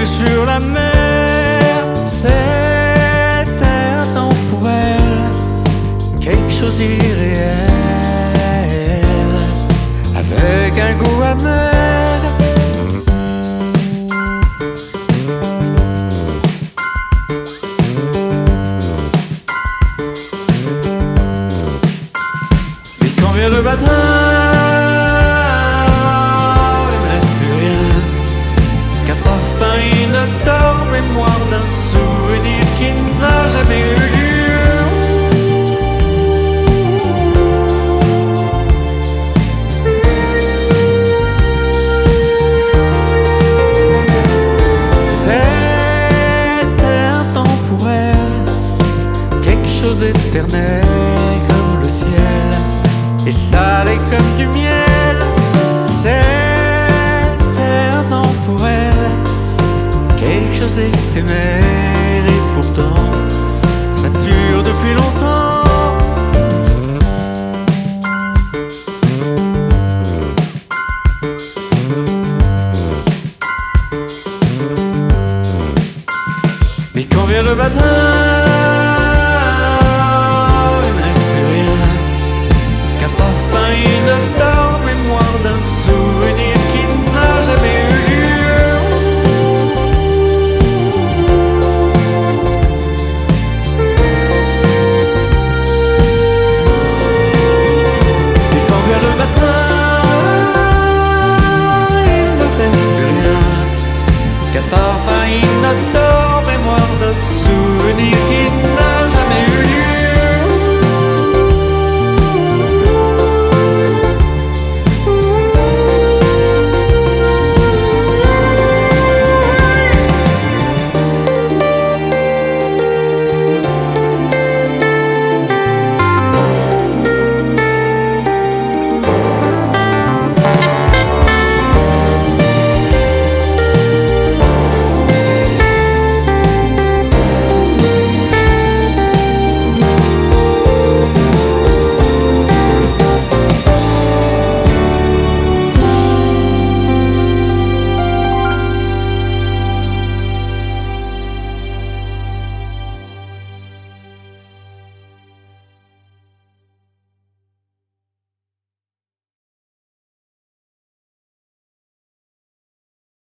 sur la mer. C'était intemporel, quelque chose d'irréel, avec un goût amer. Mais quand vient le matin, il ne reste plus rien qu'un parfum inodore, mémoire d'un souvenir qui n'a jamais eu lieu. C'était intemporel, quelque chose d'éternel comme le ciel, et salé comme du miel. C'était intemporel, quelque chose d'éphémère, et pourtant ça dure depuis longtemps. Mais quand vient le matin, il ne reste plus rien qu'un parfum inodore, mémoire d'un souvenir qui n'a jamais eu lieu. Et quand vient le matin, il ne reste plus rien qu'un parfum inodore.